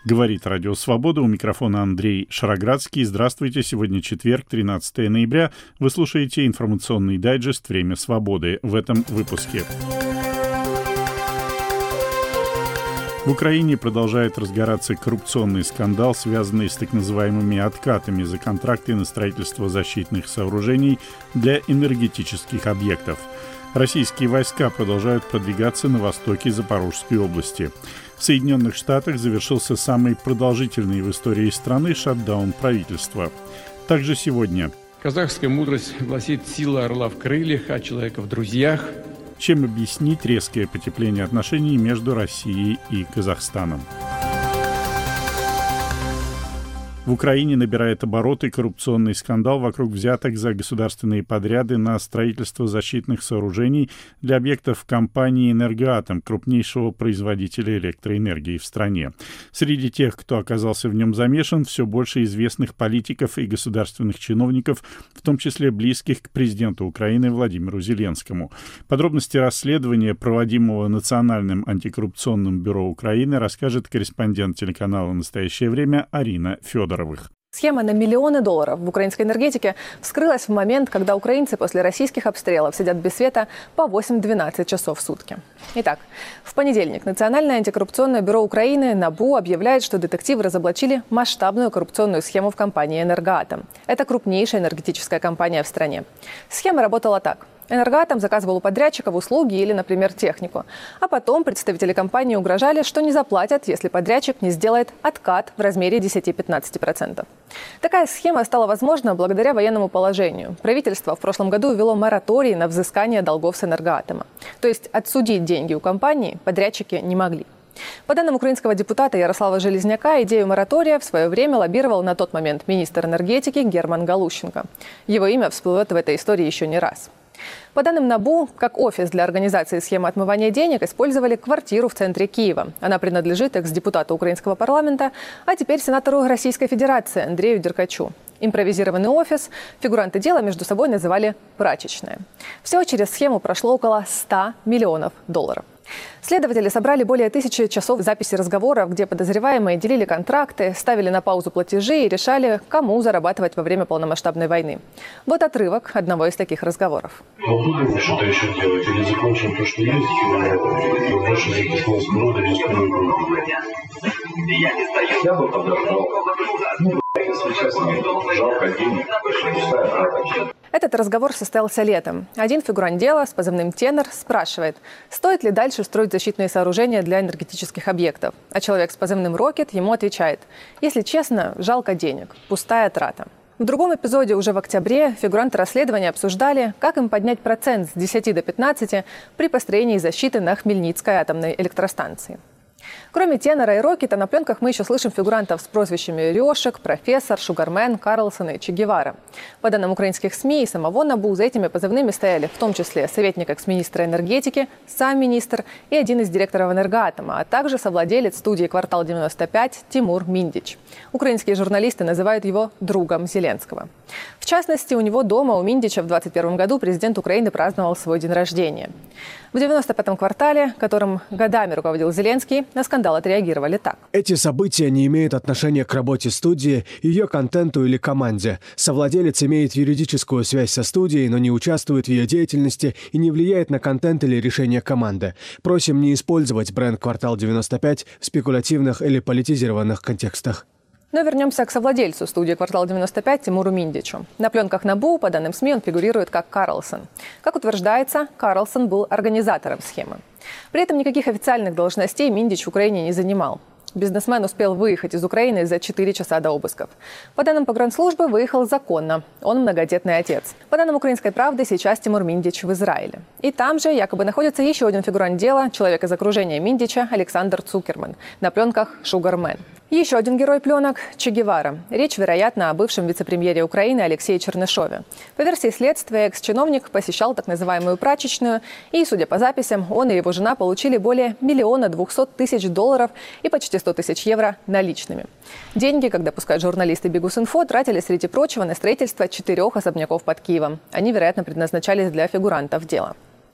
Говорит Радио Свобода. У микрофона Андрей Шароградский. Здравствуйте. Сегодня четверг, 13 ноября. Вы слушаете информационный дайджест «Время свободы». В этом выпуске. В Украине продолжает разгораться коррупционный скандал, связанный с так называемыми откатами за контракты на строительство защитных сооружений для энергетических объектов. Российские войска продолжают продвигаться на востоке Запорожской области. В Соединенных Штатах завершился самый продолжительный в истории страны шатдаун правительства. Также сегодня. Казахская мудрость гласит: сила орла в крыльях, а человека в друзьях. Чем объяснить резкое потепление отношений между Россией и Казахстаном? В Украине набирает обороты коррупционный скандал вокруг взяток за государственные подряды на строительство защитных сооружений для объектов компании «Энергоатом», крупнейшего производителя электроэнергии в стране. Среди тех, кто оказался в нем замешан, все больше известных политиков и государственных чиновников, в том числе близких к президенту Украины Владимиру Зеленскому. Подробности расследования, проводимого Национальным антикоррупционным бюро Украины, расскажет корреспондент телеканала «Настоящее время» Арина Федоровых. Схема на миллионы долларов в украинской энергетике вскрылась в момент, когда украинцы после российских обстрелов сидят без света по 8-12 часов в сутки. Итак, в понедельник Национальное антикоррупционное бюро Украины НАБУ объявляет, что детективы разоблачили масштабную коррупционную схему в компании «Энергоатом». Это крупнейшая энергетическая компания в стране. Схема работала так. «Энергоатом» заказывал у подрядчиков услуги или, например, технику. А потом представители компании угрожали, что не заплатят, если подрядчик не сделает откат в размере 10-15%. Такая схема стала возможна благодаря военному положению. Правительство в прошлом году ввело мораторий на взыскание долгов с «Энергоатома». То есть отсудить деньги у компании подрядчики не могли. По данным украинского депутата Ярослава Железняка, идею моратория в свое время лоббировал на тот момент министр энергетики Герман Галущенко. Его имя всплывет в этой истории еще не раз. По данным НАБУ, как офис для организации схемы отмывания денег использовали квартиру в центре Киева. Она принадлежит экс-депутату украинского парламента, а теперь сенатору Российской Федерации Андрею Деркачу. Импровизированный офис фигуранты дела между собой называли «прачечная». Всего через схему прошло около 100 миллионов долларов. Следователи собрали более 1000 часов записи разговоров, где подозреваемые делили контракты, ставили на паузу платежи и решали, кому зарабатывать во время полномасштабной войны. Вот отрывок одного из таких разговоров. Будем что-то еще делать или закончим то, что есть, и больше записалось много, я бы подождал. Если честно, жалко денег, пустая трата. Этот разговор состоялся летом. Один фигурант дела с позывным «Тенор» спрашивает, стоит ли дальше строить защитные сооружения для энергетических объектов. А человек с позывным «Рокет» ему отвечает, если честно, жалко денег, пустая трата. В другом эпизоде уже в октябре фигуранты расследования обсуждали, как им поднять процент с 10 до 15 при построении защиты на Хмельницкой атомной электростанции. Кроме «Тенора» и «Рокета», на пленках мы еще слышим фигурантов с прозвищами «Рёшек», «Профессор», «Шугармен», «Карлсон» и «Че Гевара». По данным украинских СМИ и самого НАБУ, за этими позывными стояли в том числе советник экс-министра энергетики, сам министр и один из директоров «Энергоатома», а также совладелец студии «Квартал-95» Тимур Миндич. Украинские журналисты называют его другом Зеленского. В частности, у него дома, у Миндича, в 2021 году президент Украины праздновал свой день рождения. В 95-м квартале, которым годами руководил Зеленский, на скандал отреагировали так. Эти события не имеют отношения к работе студии, ее контенту или команде. Совладелец имеет юридическую связь со студией, но не участвует в ее деятельности и не влияет на контент или решения команды. Просим не использовать бренд «Квартал-95» в спекулятивных или политизированных контекстах. Но вернемся к совладельцу студии «Квартал-95» Тимуру Миндичу. На пленках НАБУ, по данным СМИ, он фигурирует как Карлсон. Как утверждается, Карлсон был организатором схемы. При этом никаких официальных должностей Миндич в Украине не занимал. Бизнесмен успел выехать из Украины за 4 часа до обысков. По данным погранслужбы, выехал законно. Он многодетный отец. По данным «Украинской правды», сейчас Тимур Миндич в Израиле. И там же якобы находится еще один фигурант дела, человек из окружения Миндича, Александр Цукерман. На пленках «Шугармен». Еще один герой пленок – Че Гевара. Речь, вероятно, о бывшем вице-премьере Украины Алексее Чернышове. По версии следствия, экс-чиновник посещал так называемую прачечную, и, судя по записям, он и его жена получили более 1 200 000 долларов и почти 100 000 евро наличными. Деньги, как допускают журналисты Бигус.Инфо, тратили, среди прочего, на строительство 4 особняков под Киевом. Они, вероятно, предназначались для фигурантов дела.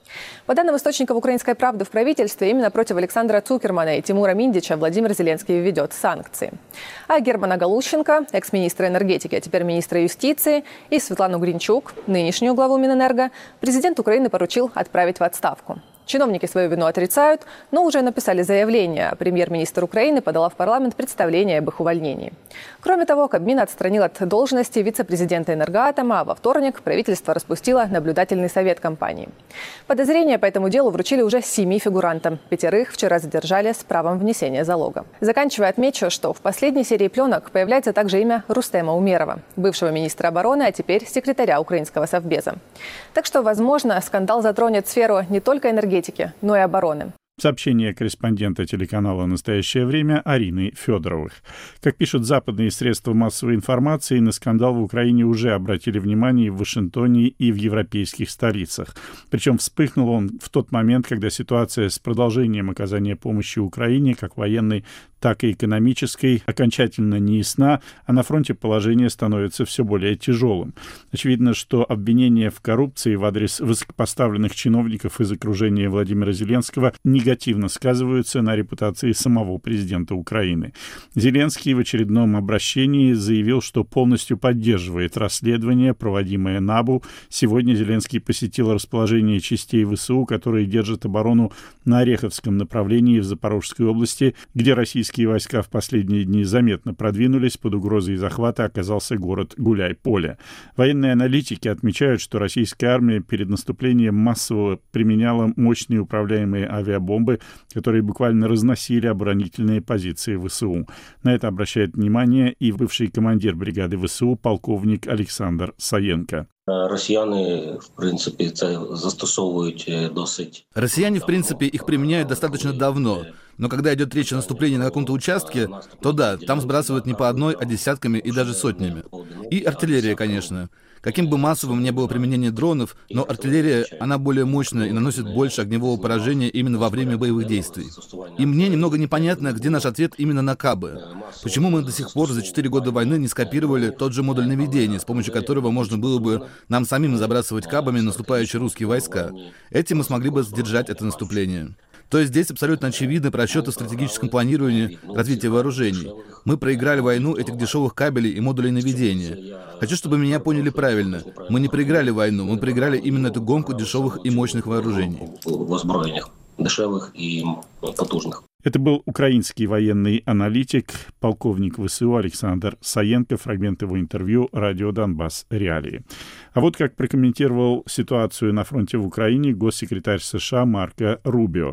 По данным источников «Украинской правды», в правительстве именно против Александра Цукермана и Тимура Миндича Владимир Зеленский введет санкции. А Германа Галущенко, экс-министра энергетики, а теперь министра юстиции, и Светлану Гринчук, нынешнюю главу Минэнерго, президент Украины поручил отправить в отставку. Чиновники свою вину отрицают, но уже написали заявление. Премьер-министр Украины подала в парламент представление об их увольнении. Кроме того, Кабмин отстранил от должности вице-президента «Энергоатома», а во вторник правительство распустило наблюдательный совет компании. Подозрения по этому делу вручили уже 7 фигурантам. 5 вчера задержали с правом внесения залога. Заканчивая, отмечу, что в последней серии пленок появляется также имя Рустема Умерова, бывшего министра обороны, а теперь секретаря украинского совбеза. Так что, возможно, скандал затронет сферу не только энергетики, но и обороны. Сообщение корреспондента телеканала «Настоящее время» Арины Федоровых. Как пишут западные средства массовой информации, на скандал в Украине уже обратили внимание и в Вашингтоне, и в европейских столицах. Причем вспыхнул он в тот момент, когда ситуация с продолжением оказания помощи Украине, как военной, так и экономической, окончательно неясна, а на фронте положение становится все более тяжелым. Очевидно, что обвинения в коррупции в адрес высокопоставленных чиновников из окружения Владимира Зеленского негативно сказываются на репутации самого президента Украины. Зеленский в очередном обращении заявил, что полностью поддерживает расследование, проводимое НАБУ. Сегодня Зеленский посетил расположение частей ВСУ, которые держат оборону на Ореховском направлении в Запорожской области, где российские войска в последние дни заметно продвинулись. Под угрозой захвата оказался город Гуляй-Поле. Военные аналитики отмечают, что российская армия перед наступлением массово применяла мощные управляемые авиабомбы, которые буквально разносили оборонительные позиции ВСУ. На это обращает внимание и бывший командир бригады ВСУ полковник Олександр Саєнко. Россияне, в принципе, это застосовывают досить. Россияне, в принципе, их применяют достаточно давно. Но когда идет речь о наступлении на каком-то участке, то да, там сбрасывают не по одной, а десятками и даже сотнями. И артиллерия, конечно. Каким бы массовым ни было применение дронов, но артиллерия, она более мощная и наносит больше огневого поражения именно во время боевых действий. И мне немного непонятно, где наш ответ именно на кабы. Почему мы до сих пор за 4 года войны не скопировали тот же модуль наведения, с помощью которого можно было бы нам самим забрасывать кабами наступающие русские войска? Этим мы смогли бы сдержать это наступление. То есть здесь абсолютно очевидны просчеты в стратегическом планировании развития вооружений. Мы проиграли войну этих дешевых кабелей и модулей наведения. Хочу, чтобы меня поняли правильно. Мы не проиграли войну, мы проиграли именно эту гонку дешевых и мощных вооружений. Вооружениях, дешевых и потужных. Это был украинский военный аналитик, полковник ВСУ Александр Саєнко, фрагмент его интервью «Радио Донбасс. Реалии». А вот как прокомментировал ситуацию на фронте в Украине госсекретарь США Марко Рубио.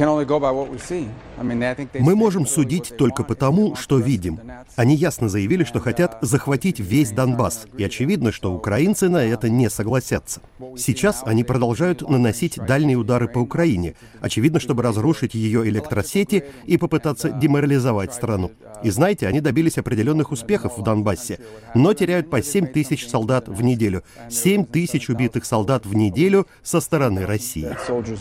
Мы можем судить только по тому, что видим. Они ясно заявили, что хотят захватить весь Донбасс, и очевидно, что украинцы на это не согласятся. Сейчас они продолжают наносить дальние удары по Украине, очевидно, чтобы разрушить ее электросети и попытаться деморализовать страну. И знаете, они добились определенных успехов в Донбассе, но теряют по 7 тысяч солдат в неделю. 7 тысяч убитых солдат в неделю со стороны России.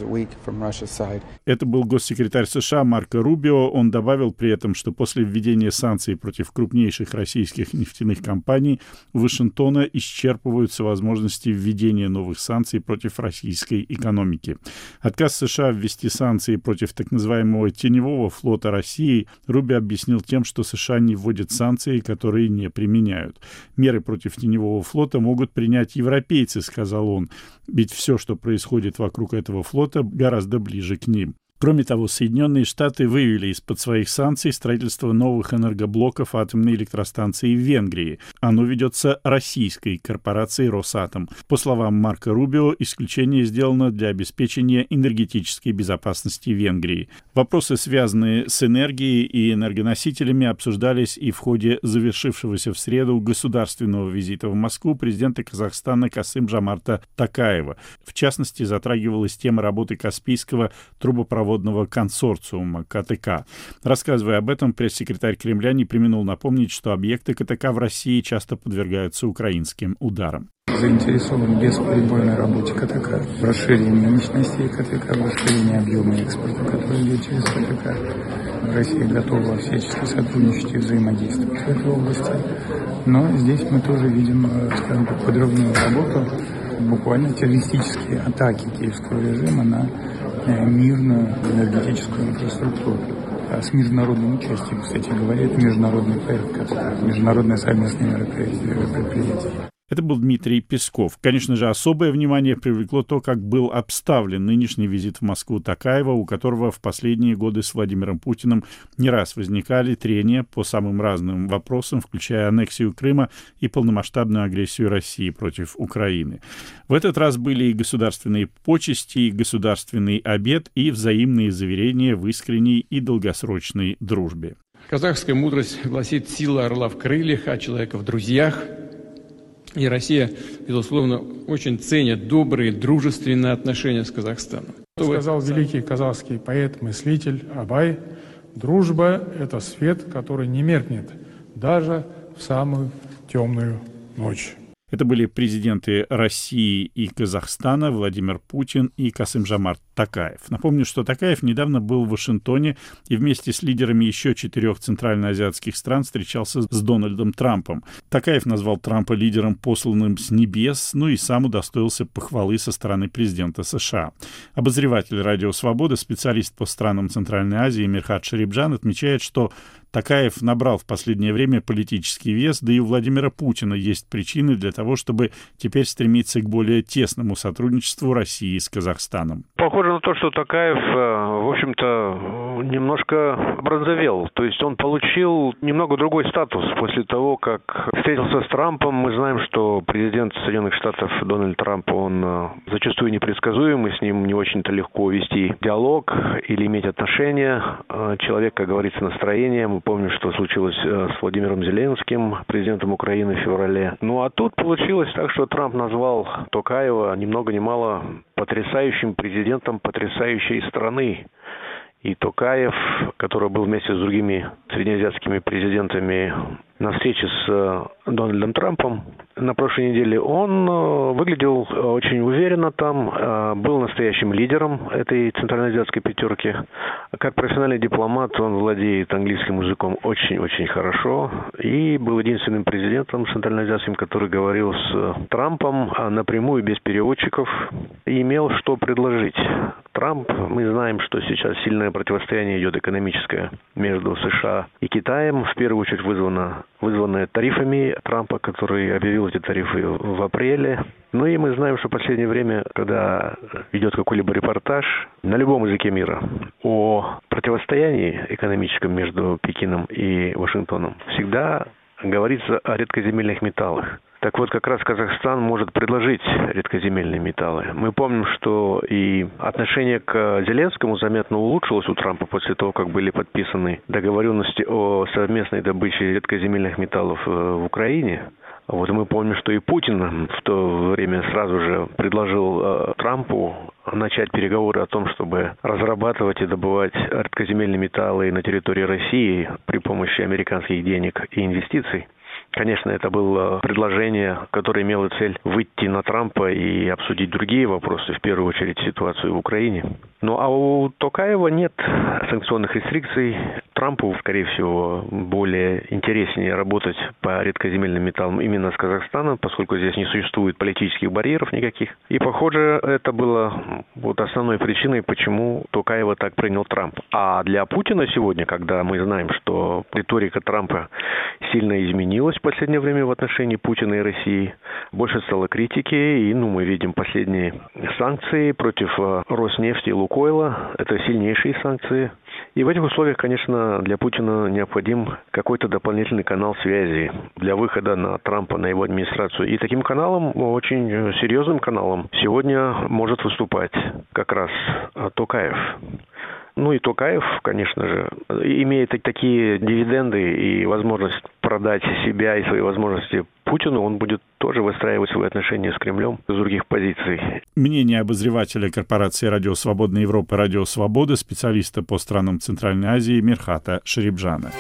Это был госсекретарь США Марко Рубио. Он добавил при этом, что после введения санкций против крупнейших российских нефтяных компаний у Вашингтона исчерпываются возможности введения новых санкций против российской экономики. Отказ США ввести санкции против так называемого теневого флота России Рубио объяснил тем, что США не вводят санкции, которые не применяют. Меры против теневого флота могут принять европейцы, сказал он, ведь все, что происходит вокруг этого флота, гораздо ближе к ним. Кроме того, Соединенные Штаты вывели из-под своих санкций строительство новых энергоблоков атомной электростанции в Венгрии. Оно ведется российской корпорацией «Росатом». По словам Марко Рубио, исключение сделано для обеспечения энергетической безопасности Венгрии. Вопросы, связанные с энергией и энергоносителями, обсуждались и в ходе завершившегося в среду государственного визита в Москву президента Казахстана Касым-Жомарта Токаева. В частности, затрагивалась тема работы Каспийского трубопроводного консорциума КТК. Рассказывая об этом, пресс-секретарь Кремля не преминул напомнить, что объекты КТК в России часто подвергаются украинским ударам. Заинтересован в бесперебойной работе КТК, в расширении мощностей КТК, в расширении объема экспорта, который идет через КТК. Россия готова всячески сотрудничать и взаимодействовать в этой области. Но здесь мы тоже видим, скажем так, подрывную работу буквально террористические атаки киевского режима на мирную энергетическую инфраструктуру. С международным участием, кстати говоря, это международный проект, международное совместное предприятие. Это был Дмитрий Песков. Конечно же, особое внимание привлекло то, как был обставлен нынешний визит в Москву Токаева, у которого в последние годы с Владимиром Путиным не раз возникали трения по самым разным вопросам, включая аннексию Крыма и полномасштабную агрессию России против Украины. В этот раз были и государственные почести, и государственный обед, и взаимные заверения в искренней и долгосрочной дружбе. Казахская мудрость гласит: сила орла в крыльях, а человека в друзьях. И Россия, безусловно, очень ценит добрые, дружественные отношения с Казахстаном. Сказал великий казахский поэт, мыслитель Абай: дружба – это свет, который не меркнет даже в самую темную ночь. Это были президенты России и Казахстана Владимир Путин и Касым-Жомарт Токаев. Напомню, что Токаев недавно был в Вашингтоне и вместе с лидерами еще 4 центральноазиатских стран встречался с Дональдом Трампом. Токаев назвал Трампа лидером, посланным с небес, и сам удостоился похвалы со стороны президента США. Обозреватель «Радио Свобода», специалист по странам Центральной Азии Мирхат Шарибджан отмечает, что Токаев набрал в последнее время политический вес, да и у Владимира Путина есть причины для того, чтобы теперь стремиться к более тесному сотрудничеству России с Казахстаном. Похоже на то, что Токаев, в общем-то, немножко образовел. То есть он получил немного другой статус после того, как встретился с Трампом. Мы знаем, что президент Соединенных Штатов Дональд Трамп, он зачастую непредсказуемый, с ним не очень-то легко вести диалог или иметь отношения. Человек, как говорится, настроение. Мы помним, что случилось с Владимиром Зеленским, президентом Украины в феврале. А тут получилось так, что Трамп назвал Токаева ни много ни мало потрясающим президентом потрясающей страны. И Токаев, который был вместе с другими среднеазиатскими президентами на встрече с Дональдом Трампом на прошлой неделе, он выглядел очень уверенно там, был настоящим лидером этой центральноазиатской пятерки. Как профессиональный дипломат он владеет английским языком очень-очень хорошо и был единственным президентом центральноазиатским, который говорил с Трампом напрямую, без переводчиков, и имел что предложить. Трамп, мы знаем, что сейчас сильное противостояние идет экономическое между США и Китаем, в первую очередь вызванное тарифами Трампа, который объявил эти тарифы в апреле. И мы знаем, что в последнее время, когда идет какой-либо репортаж на любом языке мира о противостоянии экономическом между Пекином и Вашингтоном, всегда говорится о редкоземельных металлах. Так вот, как раз Казахстан может предложить редкоземельные металлы. Мы помним, что и отношение к Зеленскому заметно улучшилось у Трампа после того, как были подписаны договоренности о совместной добыче редкоземельных металлов в Украине. Мы помним, что и Путин в то время сразу же предложил Трампу начать переговоры о том, чтобы разрабатывать и добывать редкоземельные металлы на территории России при помощи американских денег и инвестиций. Конечно, это было предложение, которое имело цель выйти на Трампа и обсудить другие вопросы, в первую очередь ситуацию в Украине. А у Токаева нет санкционных рестрикций. Трампу, скорее всего, более интереснее работать по редкоземельным металлам именно с Казахстаном, поскольку здесь не существует политических барьеров никаких. И, похоже, это было основной причиной, почему Токаева так принял Трамп. А для Путина сегодня, когда мы знаем, что риторика Трампа сильно изменилась в последнее время в отношении Путина и России, больше стало критики, и мы видим последние санкции против Роснефти и Лукойла. Это сильнейшие санкции. И в этих условиях, конечно, для Путина необходим какой-то дополнительный канал связи для выхода на Трампа, на его администрацию. И таким каналом, очень серьезным каналом, сегодня может выступать как раз Токаев. И Токаев, конечно же, имеет такие дивиденды и возможность продать себя и свои возможности Путину, он будет тоже выстраивать свои отношения с Кремлем с других позиций. Мнение обозревателя корпорации «Радио Свободная Европа» «Радио Свобода», специалиста по странам Центральной Азии Мирхата Шарибджана.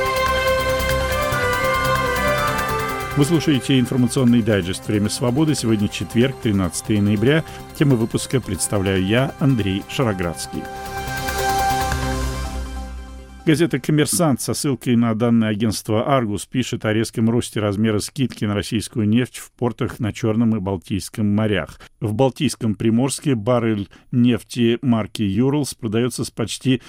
Вы слушаете информационный дайджест «Время свободы». Сегодня четверг, 13 ноября. Тему выпуска представляю я, Андрей Шароградский. Газета «Коммерсант» со ссылкой на данные агентства «Аргус» пишет о резком росте размера скидки на российскую нефть в портах на Черном и Балтийском морях. В Балтийском Приморске баррель нефти марки «Юрлс» продается с почти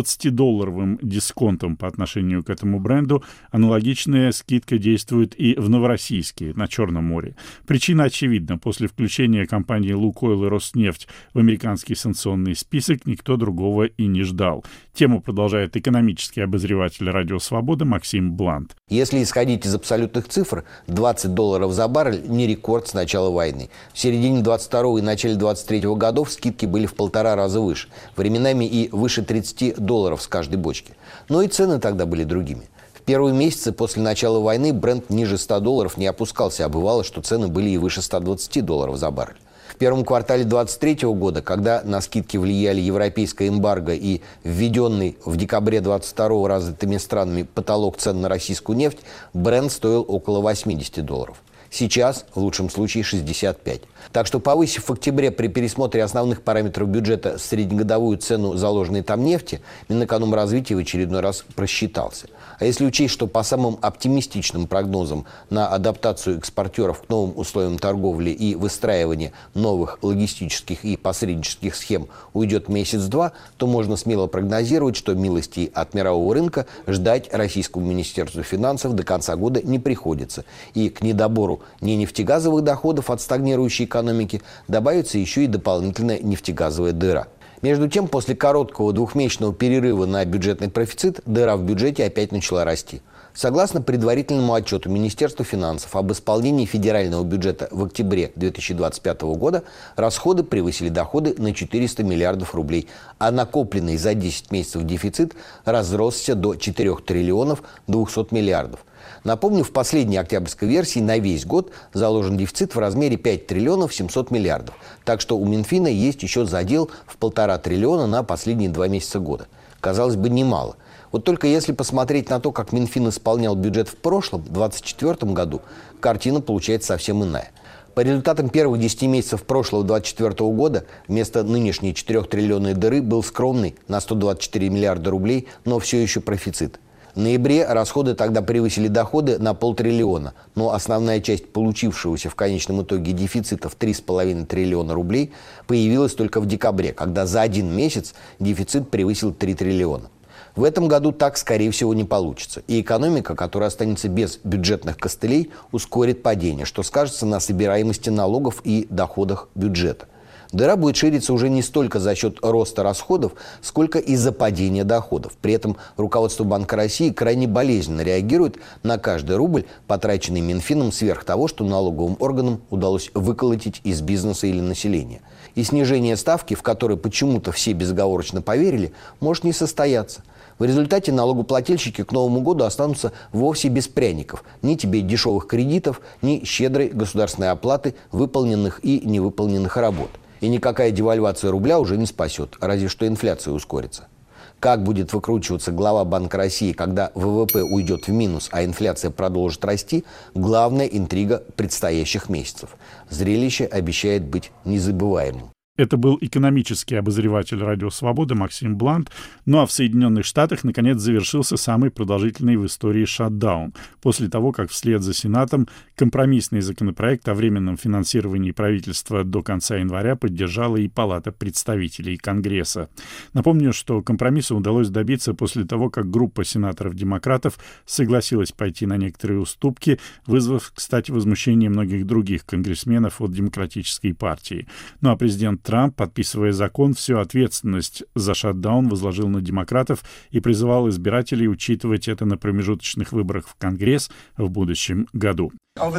$20 дисконтом по отношению к этому бренду. Аналогичная скидка действует и в Новороссийске, на Черном море. Причина очевидна. После включения компании «Лукойл» и «Роснефть» в американский санкционный список никто другого и не ждал. Тему продолжает экономический обозреватель «Радио Свобода» Максим Блант. Если исходить из абсолютных цифр, $20 за баррель не рекорд с начала войны. В середине 22 и начале 23 годов скидки были в 1,5 раза выше, временами и выше $30 с каждой бочки. Но и цены тогда были другими. В первые месяцы после начала войны бренд ниже $100 не опускался, а бывало, что цены были и выше $120 за баррель. В первом квартале 2023 года, когда на скидки влияли европейское эмбарго и введенный в декабре 2022 развитыми странами потолок цен на российскую нефть, бренд стоил около $80. Сейчас, в лучшем случае, 65. Так что, повысив в октябре при пересмотре основных параметров бюджета среднегодовую цену заложенной там нефти, Минэкономразвития в очередной раз просчитался. А если учесть, что по самым оптимистичным прогнозам на адаптацию экспортеров к новым условиям торговли и выстраивание новых логистических и посреднических схем уйдет месяц-два, то можно смело прогнозировать, что милостей от мирового рынка ждать Российскому Министерству финансов до конца года не приходится. И к недобору нефтегазовых доходов от стагнирующей экономики добавится еще и дополнительная нефтегазовая дыра. Между тем, после короткого двухмесячного перерыва на бюджетный профицит, дыра в бюджете опять начала расти. Согласно предварительному отчету Министерства финансов об исполнении федерального бюджета в октябре 2025 года, расходы превысили доходы на 400 миллиардов рублей, а накопленный за 10 месяцев дефицит разросся до 4 триллионов 200 миллиардов. Напомню, в последней октябрьской версии на весь год заложен дефицит в размере 5 триллионов 700 миллиардов. Так что у Минфина есть еще задел в 1,5 триллиона на последние 2 месяца года. Казалось бы, немало. Вот только если посмотреть на то, как Минфин исполнял бюджет в прошлом, 2024 году, картина получается совсем иная. По результатам первых 10 месяцев прошлого 2024 года вместо нынешней 4-триллионной дыры был скромный на 124 миллиарда рублей, но все еще профицит. В ноябре расходы тогда превысили доходы на 500 миллиона, но основная часть получившегося в конечном итоге дефицита в 3,5 триллиона рублей появилась только в декабре, когда за один месяц дефицит превысил 3 триллиона. В этом году так, скорее всего, не получится. И экономика, которая останется без бюджетных костылей, ускорит падение, что скажется на собираемости налогов и доходах бюджета. Дыра будет шириться уже не столько за счет роста расходов, сколько из-за падения доходов. При этом руководство Банка России крайне болезненно реагирует на каждый рубль, потраченный Минфином сверх того, что налоговым органам удалось выколотить из бизнеса или населения. И снижение ставки, в которое почему-то все безоговорочно поверили, может не состояться. В результате налогоплательщики к Новому году останутся вовсе без пряников. Ни тебе дешевых кредитов, ни щедрой государственной оплаты выполненных и невыполненных работ. И никакая девальвация рубля уже не спасет, разве что инфляция ускорится. Как будет выкручиваться глава Банка России, когда ВВП уйдет в минус, а инфляция продолжит расти, главная интрига предстоящих месяцев. Зрелище обещает быть незабываемым. Это был экономический обозреватель «Радио Свобода» Максим Блант. Ну а в Соединенных Штатах наконец завершился самый продолжительный в истории шатдаун, после того, как вслед за Сенатом компромиссный законопроект о временном финансировании правительства до конца января поддержала и Палата представителей Конгресса. Напомню, что компромисса удалось добиться после того, как группа сенаторов-демократов согласилась пойти на некоторые уступки, вызвав, кстати, возмущение многих других конгрессменов от Демократической партии. Ну а президент Трамп, подписывая закон, всю ответственность за шатдаун возложил на демократов и призывал избирателей учитывать это на промежуточных выборах в Конгресс в будущем году.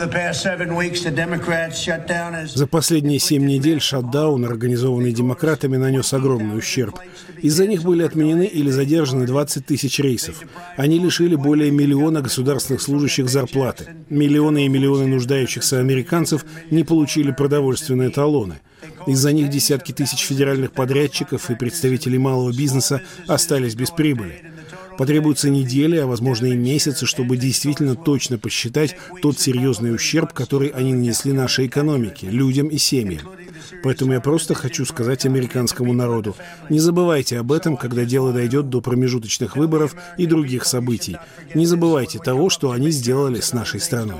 За последние 7 недель шатдаун, организованный демократами, нанес огромный ущерб. Из-за них были отменены или задержаны 20 тысяч рейсов. Они лишили более миллиона государственных служащих зарплаты. Миллионы и миллионы нуждающихся американцев не получили продовольственные талоны. Из-за них десятки тысяч федеральных подрядчиков и представителей малого бизнеса остались без прибыли. Потребуются недели, а возможно и месяцы, чтобы действительно точно посчитать тот серьезный ущерб, который они нанесли нашей экономике, людям и семьям. Поэтому я просто хочу сказать американскому народу: не забывайте об этом, когда дело дойдет до промежуточных выборов и других событий. Не забывайте того, что они сделали с нашей страной.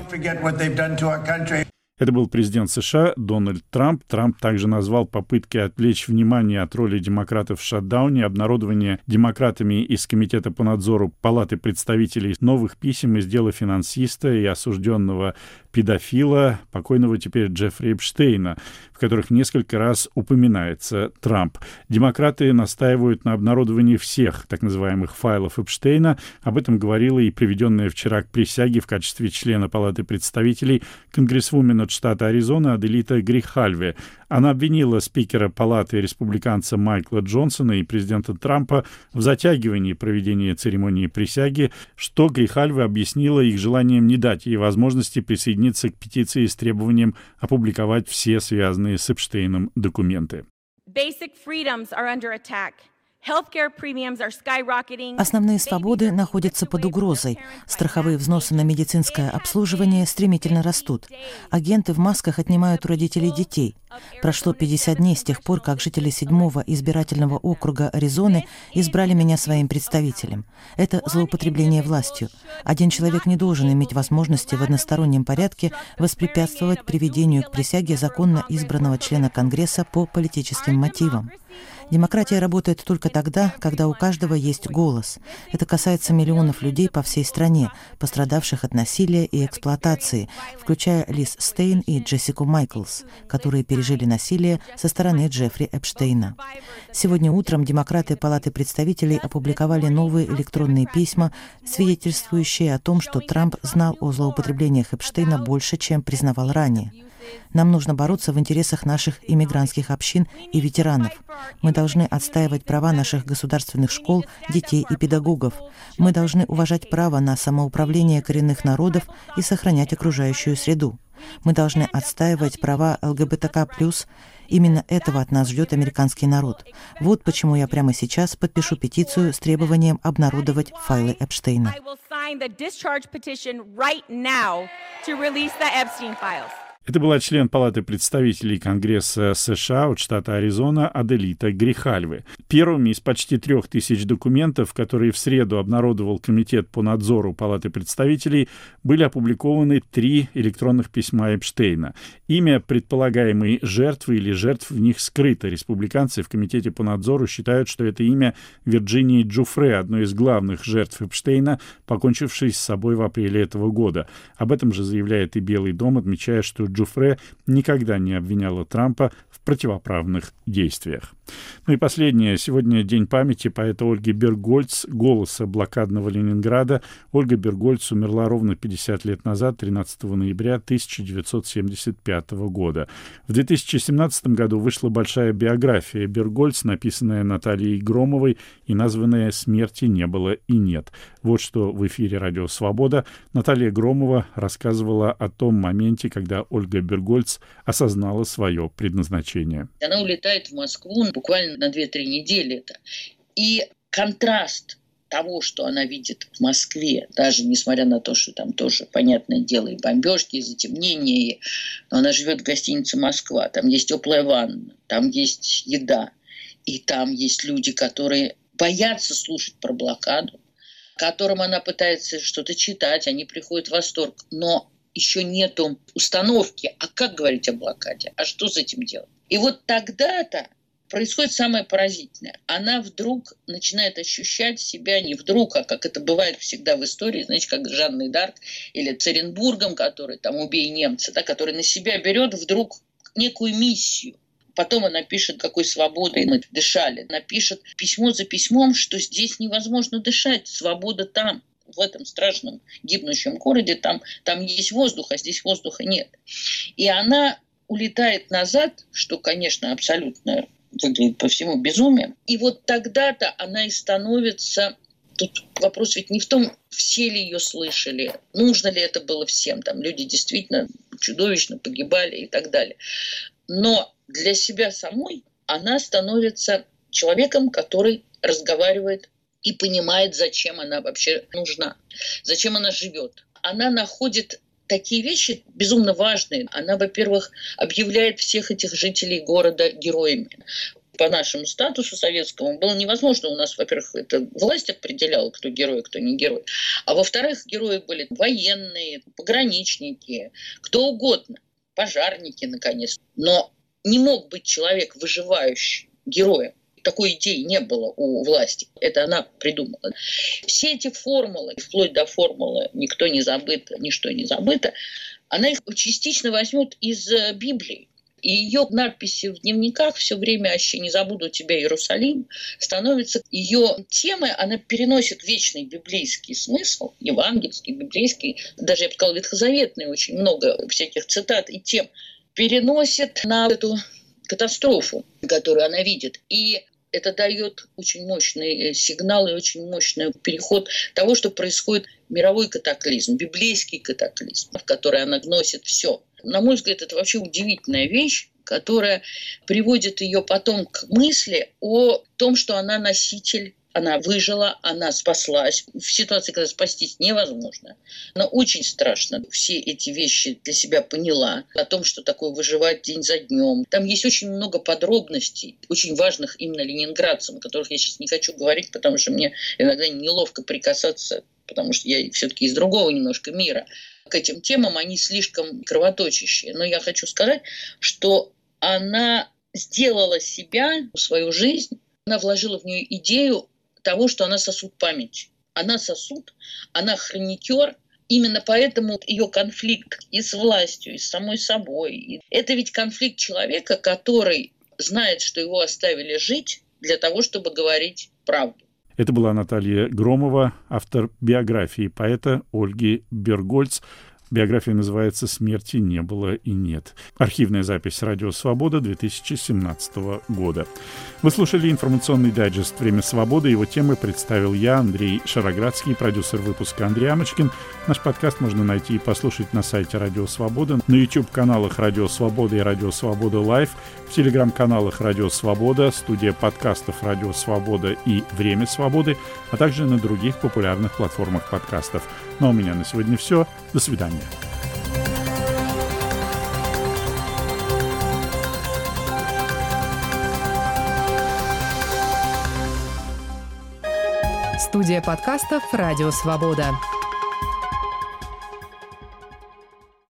Это был президент США Дональд Трамп. Трамп также назвал попытки отвлечь внимание от роли демократов в шатдауне обнародование демократами из Комитета по надзору Палаты представителей новых писем из дела финансиста и осужденного педофила, покойного теперь Джеффри Эпштейна, в которых несколько раз упоминается Трамп. Демократы настаивают на обнародовании всех так называемых файлов Эпштейна. Об этом говорила и приведенная вчера к присяге в качестве члена Палаты представителей конгрессвумен от штата Аризона Аделита Грихальве. Она обвинила спикера Палаты республиканца Майкла Джонсона и президента Трампа в затягивании проведения церемонии присяги, что Грихальве объяснила их желанием не дать ей возможности присоединиться к петиции с требованием опубликовать все связанные с Эпштейном документы. Основные свободы находятся под угрозой. Страховые взносы на медицинское обслуживание стремительно растут. Агенты в масках отнимают у родителей детей. Прошло 50 дней с тех пор, как жители 7-го избирательного округа Аризоны избрали меня своим представителем. Это злоупотребление властью. Один человек не должен иметь возможности в одностороннем порядке воспрепятствовать приведению к присяге законно избранного члена Конгресса по политическим мотивам. Демократия работает только тогда, когда у каждого есть голос. Это касается миллионов людей по всей стране, пострадавших от насилия и эксплуатации, включая Лиз Стейн и Джессику Майклс, которые пережили насилие со стороны Джеффри Эпштейна. Сегодня утром демократы Палаты представителей опубликовали новые электронные письма, свидетельствующие о том, что Трамп знал о злоупотреблениях Эпштейна больше, чем признавал ранее. Нам нужно бороться в интересах наших иммигрантских общин и ветеранов. Мы должны отстаивать права наших государственных школ, детей и педагогов. Мы должны уважать право на самоуправление коренных народов и сохранять окружающую среду. Мы должны отстаивать права ЛГБТК+. Именно этого от нас ждет американский народ. Вот почему я прямо сейчас подпишу петицию с требованием обнародовать файлы Эпштейна. Это была член Палаты представителей Конгресса США от штата Аризона Аделита Грихальве. Первыми из почти 3000 документов, которые в среду обнародовал Комитет по надзору Палаты представителей, были опубликованы 3 электронных письма Эпштейна. Имя предполагаемой жертвы или жертв в них скрыто. Республиканцы в Комитете по надзору считают, что это имя Вирджинии Джуфре, одной из главных жертв Эпштейна, покончившей с собой в апреле этого года. Об этом же заявляет и Белый дом, отмечая, что Джуфре никогда не обвиняла Трампа в противоправных действиях. Ну и последнее. Сегодня день памяти поэта Ольги Бергольц, голоса блокадного Ленинграда. Ольга Бергольц умерла ровно 50 лет назад, 13 ноября 1975 года. В 2017 году вышла большая биография Бергольц, написанная Натальей Громовой и названная «Смерти не было и нет». Вот что в эфире «Радио Свобода» Наталья Громова рассказывала о том моменте, когда Ольга Бергольц осознала свое предназначение. Она улетает в Москву буквально на 2-3 недели. И контраст того, что она видит в Москве, даже несмотря на то, что там тоже, понятное дело, и бомбежки, и затемнения, но она живет в гостинице «Москва», там есть теплая ванна, там есть еда, и там есть люди, которые боятся слушать про блокаду, которым она пытается что-то читать, они приходят в восторг, но еще нету установки, а как говорить о блокаде, а что с этим делать? И вот тогда-то происходит самое поразительное. Она вдруг начинает ощущать себя не вдруг, а как это бывает всегда в истории, знаете, как Жанной д'Арк или Церенбургом, который там «Убей немца», да, который на себя берет вдруг некую миссию. Потом она пишет, какой свободой мы дышали. Она пишет письмо за письмом, что здесь невозможно дышать, свобода там. В этом страшном гибнущем городе там есть воздух, а здесь воздуха нет. И она улетает назад, что, конечно, абсолютно выглядит по всему безумием. И вот тогда-то она и становится... Тут вопрос ведь не в том, все ли ее слышали, нужно ли это было всем. Там люди действительно чудовищно погибали и так далее. Но для себя самой она становится человеком, который разговаривает и понимает, зачем она вообще нужна, зачем она живет. Она находит такие вещи безумно важные. Она, во-первых, объявляет всех этих жителей города героями. По нашему статусу советскому было невозможно. У нас, во-первых, это власть определяла, кто герой, кто не герой. А во-вторых, герои были военные, пограничники, кто угодно, пожарники, наконец. Но не мог быть человек выживающий героем. Такой идеи не было у власти. Это она придумала. Все эти формулы, вплоть до формулы «никто не забыт, ничто не забыто», она их частично возьмет из Библии. И ее надписи в дневниках все время «Аще не забуду тебя, Иерусалим» становится ее темой. Она переносит вечный библейский смысл, евангельский, библейский, даже, я бы сказала, ветхозаветный, очень много всяких цитат и тем, переносит на эту катастрофу, которую она видит. И это дает очень мощный сигнал и очень мощный переход того, что происходит мировой катаклизм, библейский катаклизм, в который она вносит все. На мой взгляд, это вообще удивительная вещь, которая приводит ее потом к мысли о том, что она носитель, она выжила, она спаслась. В ситуации, когда спастись невозможно. Она очень страшно все эти вещи для себя поняла. О том, что такое выживать день за днем. Там есть очень много подробностей, очень важных именно ленинградцам, о которых я сейчас не хочу говорить, потому что мне иногда неловко прикасаться, потому что я все-таки из другого немножко мира. К этим темам они слишком кровоточащие. Но я хочу сказать, что она сделала себя, свою жизнь, она вложила в нее идею того, что она сосуд памяти. Она сосуд, она хроникер. Именно поэтому ее конфликт и с властью, и с самой собой. Это ведь конфликт человека, который знает, что его оставили жить для того, чтобы говорить правду. Это была Наталья Громова, автор биографии поэта Ольги Бергольц. Биография называется «Смерти не было и нет». Архивная запись «Радио Свобода» 2017 года. Вы слушали информационный дайджест «Время свободы». Его темы представил я, Андрей Шароградский, продюсер выпуска Андрей Амочкин. Наш подкаст можно найти и послушать на сайте «Радио Свобода», на YouTube-каналах «Радио Свобода» и «Радио Свобода Лайв», в телеграм-каналах «Радио Свобода», студия подкастов «Радио Свобода» и «Время свободы», а также на других популярных платформах подкастов. Ну а у меня на сегодня все. До свидания. Студия подкастов «Радио Свобода».